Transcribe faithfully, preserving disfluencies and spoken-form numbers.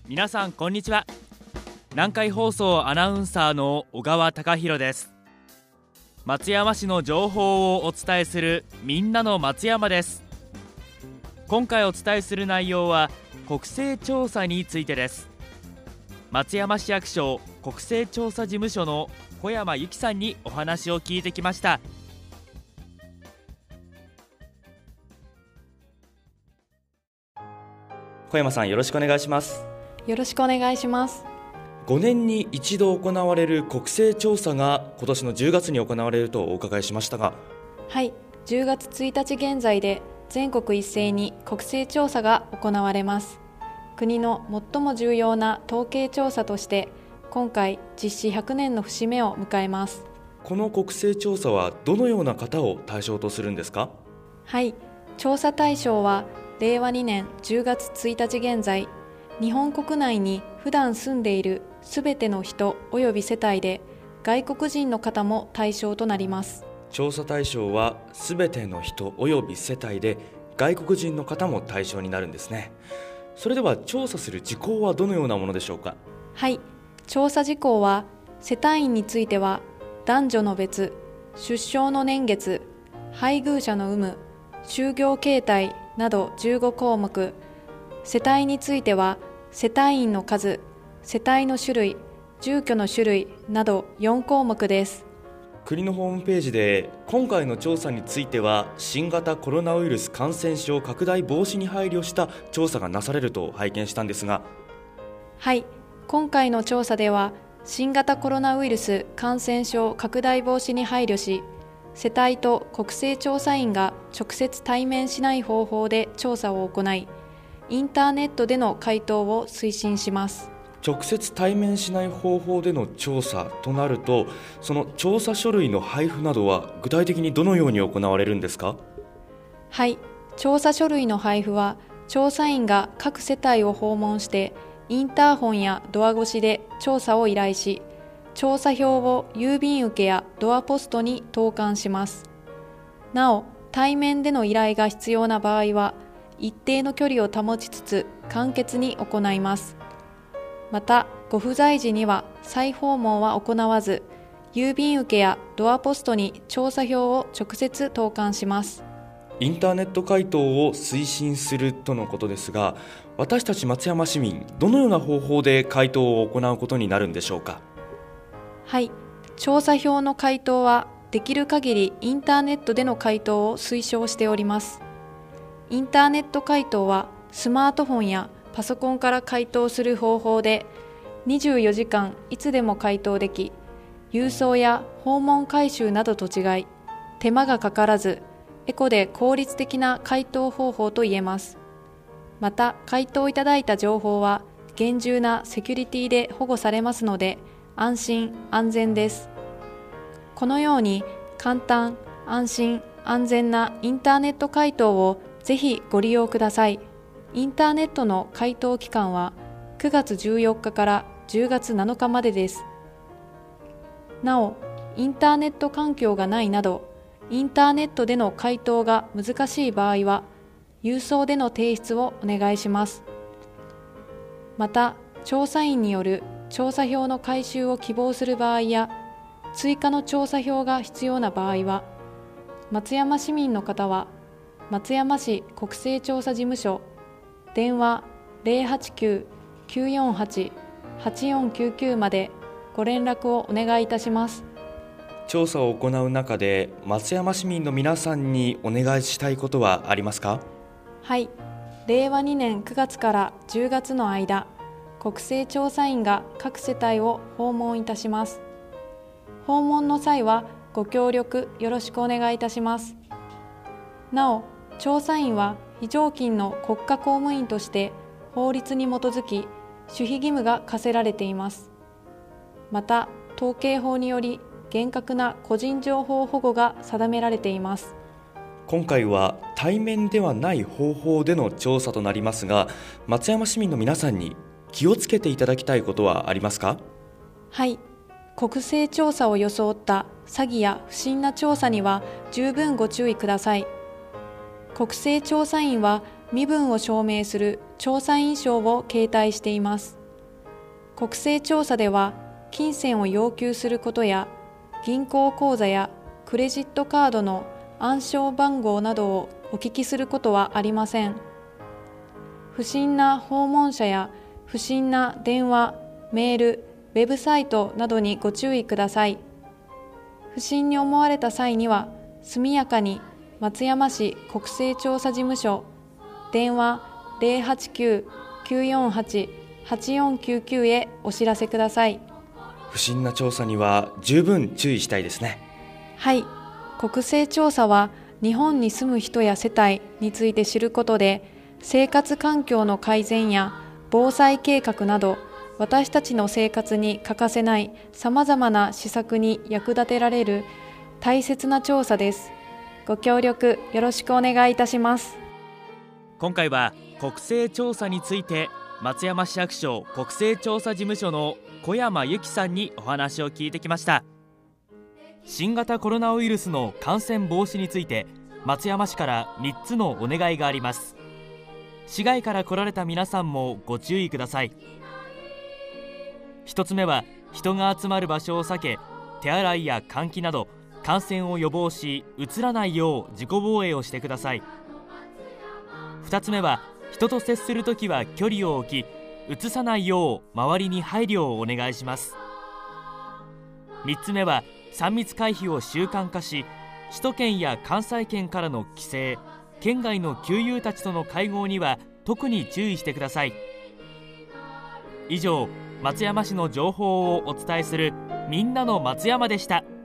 皆さんこんにちは。南海放送アナウンサーの小川貴博です。松山市の情報をお伝えするみんなの松山です。今回お伝えする内容は国勢調査についてです。松山市役所国勢調査事務所の小山由紀さんにお話を聞いてきました。 小山さん、よろしくお願いします。 よろしくお願いします。 ごねんに一度行われる国勢調査が今年のじゅうがつに行われるとお伺いしましたが。 はい、じゅうがつついたち現在で全国一斉に国勢調査が行われます。国の最も重要な統計調査として今回実施ひゃくねんの節目を迎えます。 この国勢調査はどのような方を対象とするんですか？ はい、調査対象はれいわにねんじゅうがつついたち現在、日本国内に普段住んでいるすべての人及び世帯で外国人の方も対象となります。 調査対象はすべての人及び世帯で外国人の方も対象になるんですね。それでは調査する事項はどのようなものでしょうか？ はい、調査事項は世帯員については男女の別、出生の年月、配偶者の有無、就業形態などじゅうごこうもく、世帯については世帯員の数、世帯の種類、住居の種類などよんこうもくです。 国のホームページで今回の調査については新型コロナウイルス感染症拡大防止に配慮した調査がなされると拝見したんですが。 はい、今回の調査では新型コロナウイルス感染症拡大防止に配慮し、世帯と国勢調査員が直接対面しない方法で調査を行い、インターネットでの回答を推進します。 直接対面しない方法での調査となると、その調査書類の配布などは具体的にどのように行われるんですか？ はい、調査書類の配布は調査員が各世帯を訪問してインターホンやドア越しで調査を依頼し、調査票を郵便受けやドアポストに投函します。なお、対面での依頼が必要な場合は一定の距離を保ちつつ簡潔に行います。また、ご不在時には再訪問は行わず、郵便受けやドアポストに調査票を直接投函します。 インターネット回答を推進するとのことですが、私たち松山市民、どのような方法で回答を行うことになるんでしょうか？ はい、調査票の回答はできる限りインターネットでの回答を推奨しております。インターネット回答はスマートフォンやパソコンから回答する方法でにじゅうよじかんいつでも回答でき、郵送や訪問回収などと違い手間がかからずエコで効率的な回答方法と言えます。また、回答いただいた情報は厳重なセキュリティで保護されますので安心安全です。このように簡単、安心、安全なインターネット回答をぜひご利用ください。インターネットの回答期間はくがつじゅうよっかからじゅうがつなのかまでです。なお、インターネット環境がないなど、インターネットでの回答が難しい場合は、郵送での提出をお願いします。また、調査員による調査票の回収を希望する場合や、追加の調査票が必要な場合は、松山市民の方は、松山市国勢調査事務所、電話 ゼロはちきゅう きゅうよんはち はちよんきゅうきゅう までご連絡をお願いいたします。 調査を行う中で松山市民の皆さんにお願いしたいことはありますか？ はい、れいわにねんくがつからじゅうがつの間、国勢調査員が各世帯を訪問いたします。訪問の際はご協力よろしくお願いいたします。なお、調査員は非常勤の国家公務員として法律に基づき守秘義務が課せられています。また、統計法により厳格な個人情報保護が定められています。 今回は対面ではない方法での調査となりますが、松山市民の皆さんに気をつけていただきたいことはありますか？ はい、国勢調査を装った詐欺や不審な調査には十分ご注意ください。国勢調査員は身分を証明する調査員証を携帯しています。 国勢調査では金銭を要求することや銀行口座やクレジットカードの暗証番号などをお聞きすることはありません。不審な訪問者や不審な電話、メール、ウェブサイトなどにご注意ください。不審に思われた際には速やかに松山市国勢調査事務所電話 ゼロはちきゅう きゅうよんはち はちよんきゅうきゅう へお知らせください。 不審な調査には十分注意したいですね。 はい、国勢調査は日本に住む人や世帯について知ることで、生活環境の改善や防災計画など私たちの生活に欠かせないさまざまな施策に役立てられる大切な調査です。ご協力よろしくお願いいたします。 今回は国勢調査について松山市役所国勢調査事務所の小山由紀さんにお話を聞いてきました。新型コロナウイルスの感染防止について松山市からみっつのお願いがあります。市外から来られた皆さんもご注意ください。ひとつめは人が集まる場所を避け、手洗いや換気など感染を予防し、うつらないよう自己防衛をしてください。ふたつめは人と接するときは距離を置き、うつさないよう周りに配慮をお願いします。みっつめはさん密回避を習慣化し、首都圏や関西圏からの帰省、県外の旧友たちとの会合には特に注意してください。以上、松山市の情報をお伝えするみんなの松山でした。